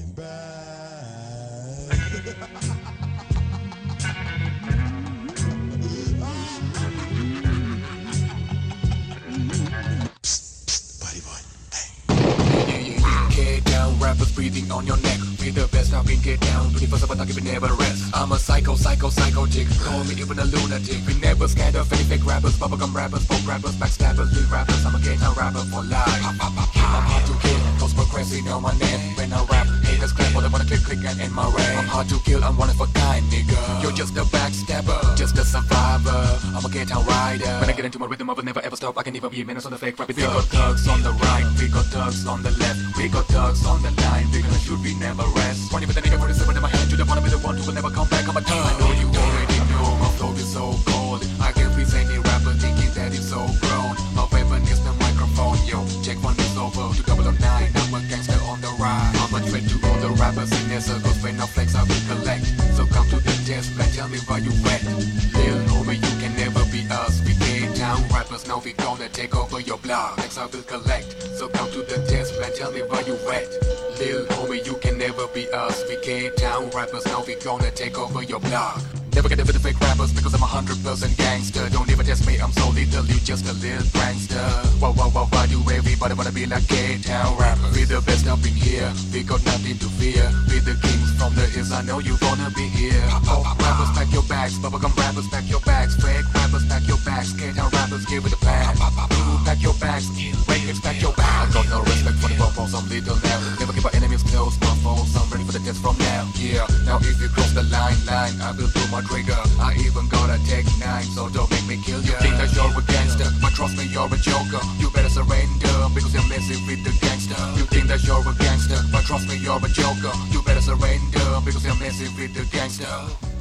Get down, rappers breathing on your neck. Be the best, I've been get down. 24/7, I give it never rest. I'm a psycho chick. Call me even a lunatic. We never scared of any fake rappers, bubblegum rappers, folk rappers, backstabbers, lead rappers. I'm a get down rapper for life. I'm hard to kill, cause progressing on my name. When I rap, haters clap, all they wanna click and end my reign. I'm hard to kill, I'm one of a kind, nigga. You're just a backstabber, just a survivor. I'm a get down rider. When I get into my rhythm, I will never ever stop. I can even be a menace on the fake rap. We got thugs on the right, we got thugs on the left, we got thugs on the line. We gonna shoot, we never rest. Running with the nigga 47 in my hand, to the bottom of the one who will never come back on my tongue. I know you already know my flow is so cold. I can please any rapper thinking that it's so grown. My weapon is the microphone, yo. Check one is over to 009. I'm a gangster on the ride. I'm a threat to all the rappers in their circles. When I flex, I will collect. So come to the test, man, tell me where you at. Lil homie, you can never be us. We get down rappers, now we gonna take over your block. Next I will collect. So come to the test, man, tell me where you at. Lil homie, you can never be us. We get down rappers, now we gonna take over your block. Never get with the fake rappers because I'm 100% gangster. Don't even test me, I'm so little, you just a little prankster. Why do everybody wanna be like K-Town rappers? We the best up in here, we got nothing to fear. We the kings from the hills, I know you wanna be here. Rappers pack your bags, bubblegum rappers pack your bags. Fake rappers pack your bags, K-Town rappers give it a pack. Pack your bags, wait, expect your bags. I got no respect for the purpose, I'm little now. Never keep our enemies close, my foes, I'm ready for the test from now. Yeah, now if you cross the line, I will do my trigger. I even got a Tech 9, so don't make me kill you. Think that you're a gangster, but trust me, you're a joker. You better surrender, because you're messing with the gangster. You think that you're a gangster, but trust me, you're a joker. You better surrender, because you're messing with the gangster.